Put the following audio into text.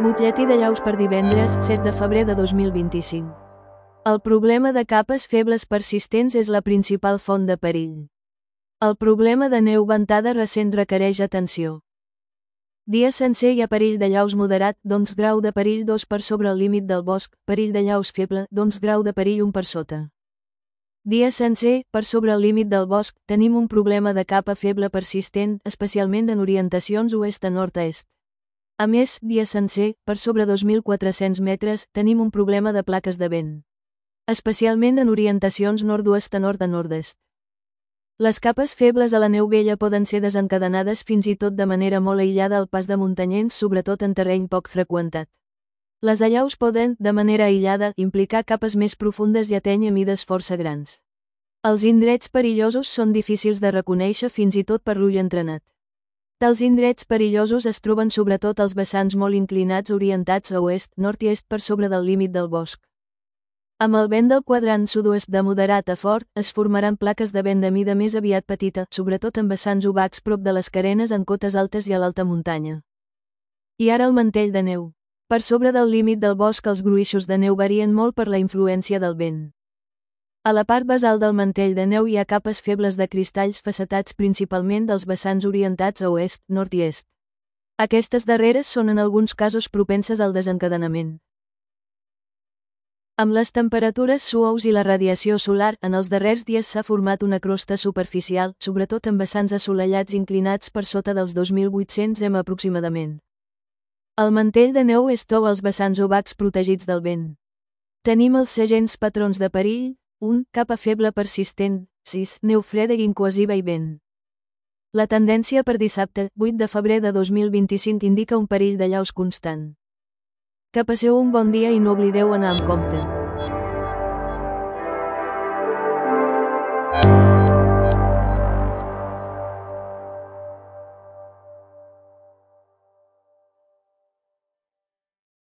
Butlletí de llaus per divendres, 7 de febrer de 2025. El problema de capes febles persistents és la principal font de perill. El problema de neu ventada recent requereix atenció. Dia sencer hi ha perill de llaus moderat, doncs grau de perill 2 per sobre el límit del bosc, perill de llaus feble, doncs grau de perill 1 per sota. Dia sencer, per sobre el límit del bosc, tenim un problema de capa feble persistent, especialment en orientacions oest a nord-est. A més, dia sencer, per sobre 2.400 metres, tenim un problema de plaques de vent. Especialment en orientacions nord-oest a nord a nord-est. Les capes febles a la neu vella poden ser desencadenades fins i tot de manera molt aïllada al pas de muntanyens, sobretot en terreny poc freqüentat. Les allaus poden, de manera aïllada, implicar capes més profundes i atènyer mides força grans. Els indrets perillosos són difícils de reconèixer fins i tot per l'ull entrenat. Tals indrets perillosos es troben sobretot als vessants molt inclinats orientats a oest, nord i est per sobre del límit del bosc. Amb el vent del quadrant sud-oest de moderat a fort, es formaran plaques de vent de mida més aviat petita, sobretot en vessants obacs prop de les carenes en cotes altes i a l'alta muntanya. I ara el mantell de neu. Per sobre del límit del bosc els gruixos de neu varien molt per la influència del vent. A la part basal del mantell de neu hi ha capes febles de cristalls facetats principalment dels vessants orientats a oest, nord i est. Aquestes darreres són en alguns casos propenses al desencadenament. Amb les temperatures suaus i la radiació solar, en els darrers dies s'ha format una crosta superficial, sobretot en vessants assolellats inclinats per sota dels 2.800 m aproximadament. El mantell de neu és tou als vessants obacs protegits del vent. Tenim els segents patrons de perill: 1. Capa feble persistent, 6. Neu freda i incohesiva i vent. La tendència per dissabte, 8 de febrer de 2025 indica un perill de llaus constant. Que passeu un bon dia i no oblideu anar amb compte.